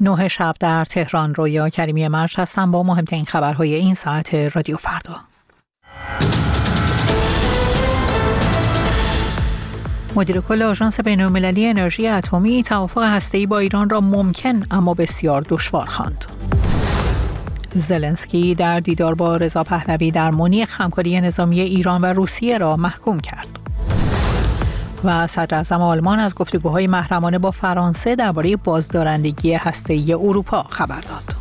9 شب در تهران. رویا کریمی مرج هستم با مهمترین خبرهای این ساعت رادیو فردا. مدیر کل آژانس بین‌المللی انرژی اتمی توافق هسته‌ای با ایران را ممکن اما بسیار دشوار خواند. زلنسکی در دیدار با رضا پهلوی در مونیخ همکاری نظامی ایران و روسیه را محکوم کرد. و صدر اعظم آلمان از گفتگوهای محرمانه با فرانسه درباره بازدارندگی هسته‌ای اروپا خبر داد.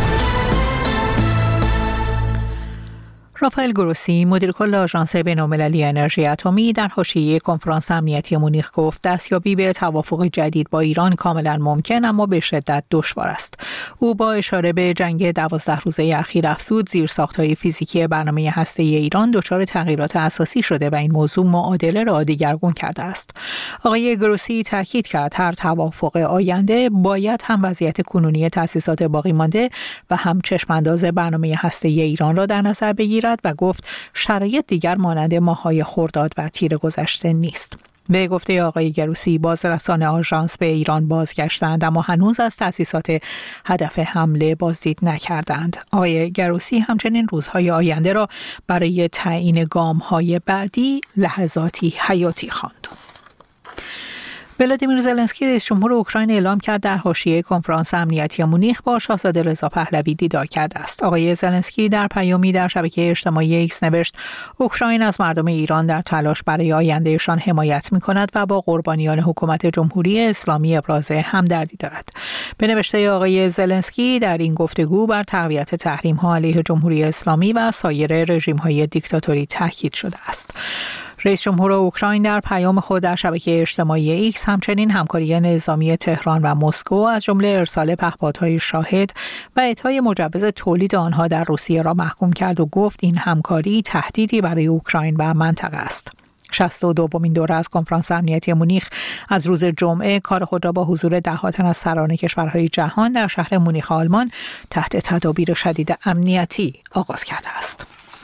رافائل گروسی، مدیر کل آژانس بین‌المللی انرژی اتمی، در حاشیه کنفرانس امنیتی مونیخ گفت دستیابی به توافق جدید با ایران کاملا ممکن اما به شدت دشوار است. او با اشاره به جنگ 12 روزه اخیر افزود زیرساخت‌های فیزیکی برنامه هسته‌ای ایران دچار تغییرات اساسی شده و این موضوع معادله را دگرگون کرده است. آقای گروسی تاکید کرد هر توافق آینده باید هم وضعیت کنونی تأسیسات باقی مانده و هم چشم‌انداز برنامه هسته‌ای ایران را در نظر بگیرد و گفت شرایط دیگر مانند ماه‌های خرداد و تیر گذشته نیست. به گفته آقای گروسی بازرسان آژانس به ایران بازگشتند اما هنوز از تأسیسات هدف حمله بازدید نکردند. آقای گروسی همچنین روزهای آینده را برای تعیین گام‌های بعدی لحظاتی حیاتی خواند. ولادیمیر زلنسکی رئیس جمهور اوکراین اعلام کرد در حاشیه کنفرانس امنیتی مونیخ با شاهزاده رضا پهلوی دیدار کرده است. آقای زلنسکی در پیامی در شبکه اجتماعی ایکس نوشت اوکراین از مردم ایران در تلاش برای آیندهشان حمایت می‌کند و با قربانیان حکومت جمهوری اسلامی ابراز همدردی دارد. به نوشته آقای زلنسکی در این گفتگو بر تقویت تحریم‌ها علیه جمهوری اسلامی و سایر رژیم‌های دیکتاتوری تاکید شده است. رئیس جمهور اوکراین در پیام خود در شبکه اجتماعی ایکس همچنین همکاری نظامی تهران و مسکو از جمله ارسال پهپادهای شاهد و اعطای مجوز تولید آنها در روسیه را محکوم کرد و گفت این همکاری تهدیدی برای اوکراین و منطقه است. 62مین دوره از کنفرانس امنیتی مونیخ از روز جمعه کار خود را با حضور ده‌ها تن از سران کشورهای جهان در شهر مونیخ آلمان تحت تدابیر شدید امنیتی آغاز کرده است.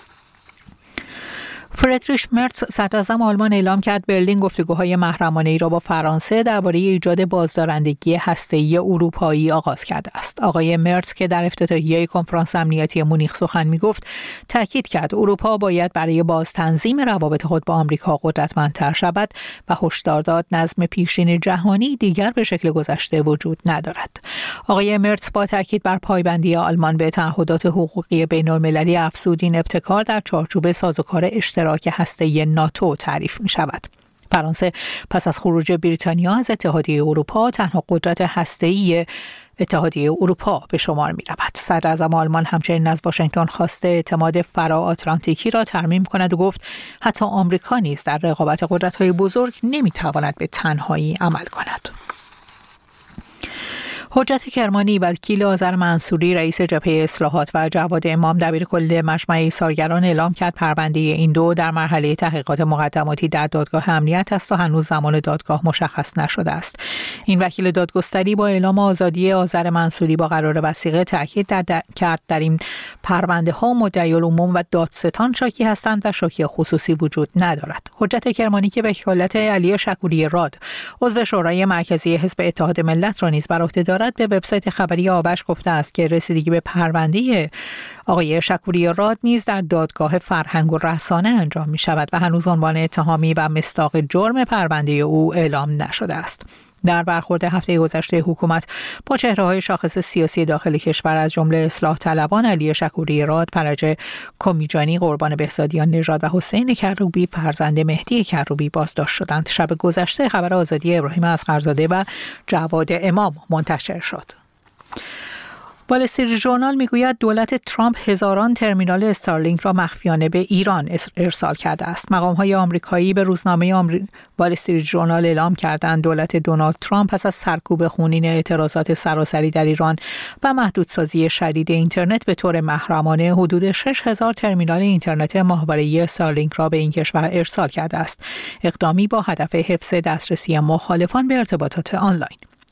فریدریش مرتز، صدر اعظم آلمان اعلام کرد برلین گفتگوهای محرمانه‌ای را با فرانسه درباره ایجاد بازدارندگی هسته‌ای اروپایی آغاز کرده است. آقای مرتز که در افتتاحیه کنفرانس امنیتی مونیخ سخن می‌گفت، تاکید کرد اروپا باید برای بازتنظیم روابط خود با آمریکا قدرتمندتر شود و هشدار داد نظم پیشین جهانی دیگر به شکل گذشته وجود ندارد. آقای مرتز با تاکید بر پایبندی آلمان به تعهدات حقوقی بین‌المللی افزود این ابتکار در چارچوب سازوکار اشتراک هسته‌ای ناتو تعریف می شود. فرانسه پس از خروج بریتانیا از اتحادیه اروپا تنها قدرت هسته‌ای اتحادیه اروپا به شمار می رود. صدر اعظم آلمان همچنین از واشنگتن خواسته اعتماد فرا آتلانتیکی را ترمیم کند و گفت حتی آمریکا نیز در رقابت قدرت‌های بزرگ نمی تواند به تنهایی عمل کند. حجت کرمانی وکیل آذر منصوری رئیس جبهه اصلاحات و جواد امام دبیرکل مجمع ایثارگران اعلام کرد پرونده این دو در مرحله تحقیقات مقدماتی در دادگاه امنیت است و هنوز زمان دادگاه مشخص نشده است. این وکیل دادگستری با اعلام آزادی آذر منصوری با قرار وثیقه تاکید کرد در این پرونده ها مدعی العموم و دادستان شاکی هستند و شاکی خصوصی وجود ندارد. حجت کرمانی که وکالت علی شکوری راد عضو شورای مرکزی حزب اتحاد ملت را نیز بر عهده دارد به وبسایت خبری آبش گفته است که رسیدگی به پرونده آقای شکوری راد نیز در دادگاه فرهنگ و رسانه انجام می شود و هنوز عنوان اتهامی و مصداق جرم پرونده او اعلام نشده است. در برخورد هفته گذشته حکومت با چهره‌های شاخص سیاسی داخل کشور از جمله اصلاح طلبان علی شکوری راد، فرج کمیجانی، قربان بهزادیان نژاد و حسین کروبی فرزند مهدی کروبی بازداشت شدند. شب گذشته خبر آزادی ابراهیم اصغرزاده و جواد امام منتشر شد. وال استریت ژورنال میگوید دولت ترامپ هزاران ترمینال استارلینک را مخفیانه به ایران ارسال کرده است. مقام‌های آمریکایی به روزنامه وال استریت ژورنال اعلام کردند دولت دونالد ترامپ پس از سرکوب خونین اعتراضات سراسری در ایران و محدودسازی شدید اینترنت به طور محرمانه حدود 6000 ترمینال اینترنت ماهواره‌ای استارلینک را به این کشور ارسال کرده است. اقدامی با هدف حفظ دسترسی مخالفان به ارتباطات آنلاین.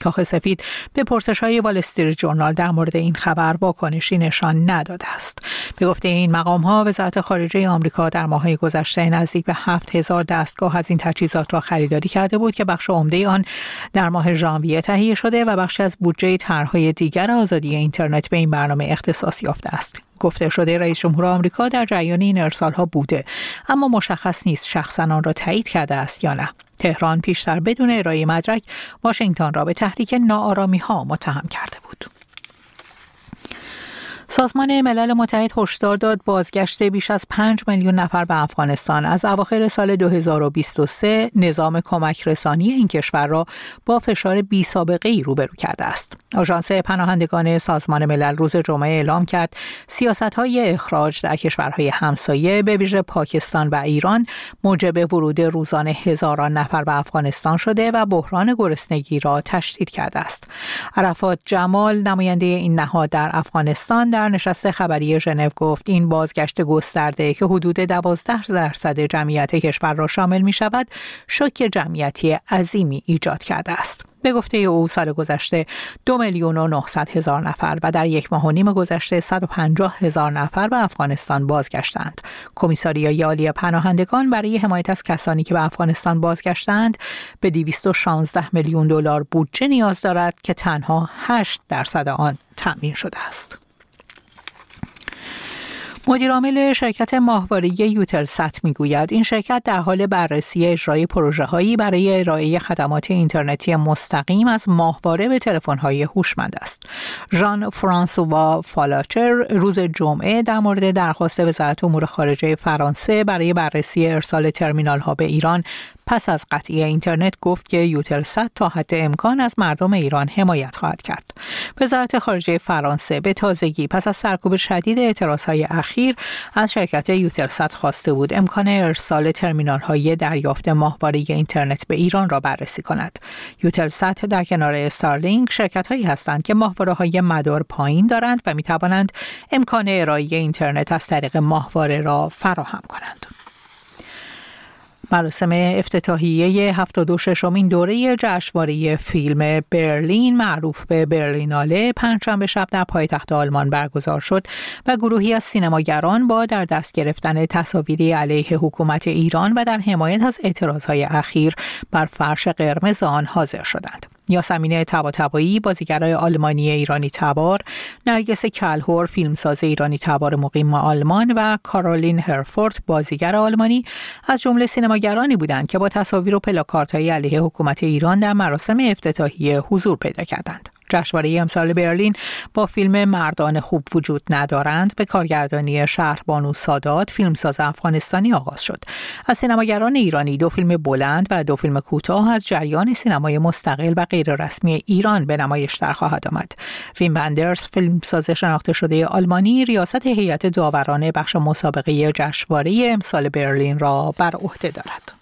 کاخ سفید به پرسش‌های وال استریت ژورنال در مورد این خبر واکنشی نشان نداده است. به گفته این مقام‌ها، وزارت خارجه آمریکا در ماه‌های گذشته نزدیک به 7000 دستگاه از این تجهیزات را خریداری کرده بود که بخش عمده آن در ماه ژانویه تهیه شده و بخشی از بودجه طرح‌های دیگر آزادی اینترنت به این برنامه اختصاص یافته است. گفته شده رئیس جمهور آمریکا در جریان این ارسال‌ها بوده، اما مشخص نیست شخصاً آن را تایید کرده است یا نه. تهران پیشتر بدون ارائه مدرک واشنگتن را به تحریک ناآرامی‌ها متهم کرده بود. سازمان ملل متحد هشدار داد بازگشت بیش از 5 میلیون نفر به افغانستان از اواخر سال 2023 نظام کمک رسانی این کشور را با فشار بی‌سابقه‌ای روبرو کرده است. آژانس پناهندگان سازمان ملل روز جمعه اعلام کرد سیاست‌های اخراج در کشورهای همسایه به ویژه پاکستان و ایران موجب ورود روزانه هزاران نفر به افغانستان شده و بحران گرسنگی را تشدید کرده است. عرفات جمال نماینده این نهاد در افغانستان در نشست خبری ژنو گفت این بازگشت گسترده که حدود 12% جمعیت کشور را شامل می شود شوک جمعیتی عظیمی ایجاد کرده است. به گفته او سال گذشته 2,900,000 نفر و در 1.5 ماه گذشته 150,000 نفر به افغانستان بازگشتند. کمیساریای عالی پناهندگان برای حمایت از کسانی که به افغانستان بازگشتند به 216 میلیون دلار بودجه نیاز دارد که تنها 8% آن تأمین شده است. مدیرعامل شرکت ماهواره یوتلسات میگوید این شرکت در حال بررسی اجرای پروژه‌هایی برای ارائه خدمات اینترنتی مستقیم از ماهواره به تلفن‌های هوشمند است. ژان فرانسوا فالاچر روز جمعه در مورد درخواست وزارت امور خارجه فرانسه برای بررسی ارسال ترمینال‌ها به ایران پس از قطعی اینترنت گفت که یوتلسات تا حد امکان از مردم ایران حمایت خواهد کرد. وزارت خارجه فرانسه به تازگی پس از سرکوب شدید اعتراضهای اخیر از شرکت یوتلسات خواسته بود امکان ارسال ترمینال‌های دریافت ماهواره اینترنت به ایران را بررسی کند. یوتلسات در کنار استارلینک شرکت‌هایی هستند که ماهواره‌های مدار پایین دارند و می‌توانند امکان ارائه اینترنت از طریق ماهواره را فراهم کنند. مراسم افتتاحیه 76مین دوره جشنواره فیلم برلین معروف به برلیناله پنجشنبه شب در پایتخت آلمان برگزار شد و گروهی از سینماگران با در دست گرفتن تصاویری علیه حکومت ایران و در حمایت از اعتراضهای اخیر بر فرش قرمز آن حاضر شدند. یاسمین طباطبایی بازیگر آلمانی ایرانی تبار، نرگس کلهور فیلمساز ایرانی تبار مقیم آلمان و کارولین هرفورت بازیگر آلمانی از جمله سینماگرانی بودند که با تصاویر و پلاکاردهای علیه حکومت ایران در مراسم افتتاحیه حضور پیدا کردند. جشنواره امسال برلین با فیلم مردان خوب وجود ندارند به کارگردانی شهربانو سادات فیلمساز افغانستانی آغاز شد. از سینماگران ایرانی 2 فیلم بلند و 2 فیلم کوتاه از جریان سینمای مستقل و غیررسمی ایران به نمایش در خواهد آمد. ویم وندرز فیلمساز شناخته شده آلمانی ریاست هیئت داوران بخش مسابقه جشنواره امسال برلین را بر عهده دارد.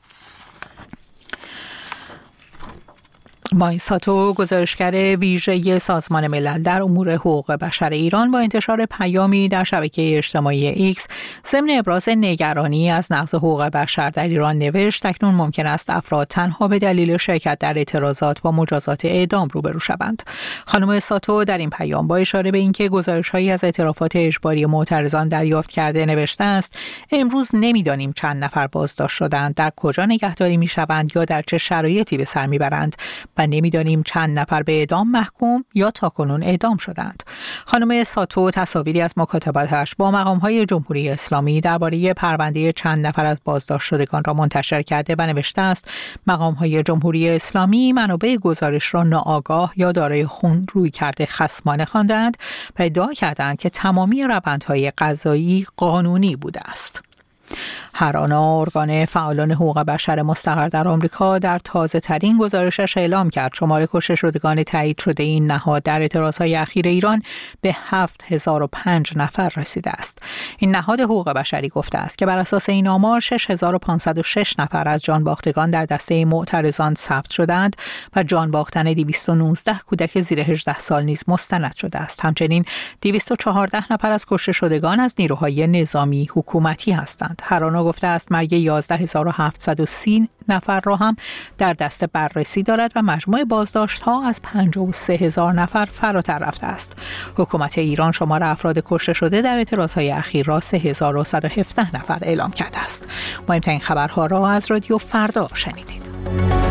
مایساتو گزارشگر ویژه سازمان ملل در امور حقوق بشر ایران با انتشار پیامی در شبکه اجتماعی ایکس ضمن ابراز نگرانی از نقض حقوق بشر در ایران نوشت اکنون ممکن است افراد تنها به دلیل شرکت در اعتراضات با مجازات اعدام روبرو شوند. خانم ساتو در این پیام با اشاره به اینکه گزارش‌هایی از اعترافات اجباری معترضان دریافت کرده نوشته است امروز نمی‌دانیم چند نفر بازداشت شدند، در کجا نگهداری می‌شوند یا در چه شرایطی به سر می‌برند و نمی‌دانیم چند نفر به اعدام محکوم یا تاکنون اعدام شدند. خانم ساتو تصاویری از مکاتباتش با مقام‌های جمهوری اسلامی درباره پرونده چند نفر از بازداشت شدگان را منتشر کرده و نوشته است مقام‌های جمهوری اسلامی منابع گزارش را ناآگاه یا دارای خون روی کرده خصمانه خواندند و ادعا کردند که تمامی روندهای قضایی قانونی بوده است. هر آنا ارگان فعالان حقوق بشر مستقر در آمریکا در تازه ترین گزارشش اعلام کرد شمار کشته شدگان تایید شده این نهاد در اعتراضهای اخیر ایران به 7005 نفر رسیده است. این نهاد حقوق بشری گفته است که بر اساس این آمار 6506 نفر از جانباختگان در دسته معترضان ثبت شدند و جانباختن 219 کودک زیر 18 سال نیز مستند شده است. همچنین 214 نفر از کشته شدگان از نیروهای نظامی حکومتی هستند. هرانا گفته است مرگ 11730 نفر را هم در دست بررسی دارد و مجموع بازداشت‌ها از 53000 نفر فراتر رفته است. حکومت ایران شمار افراد کشته شده در اعتراضهای اخیر را 3117 نفر اعلام کرده است. مهمترین خبرها را از رادیو فردا شنیدید.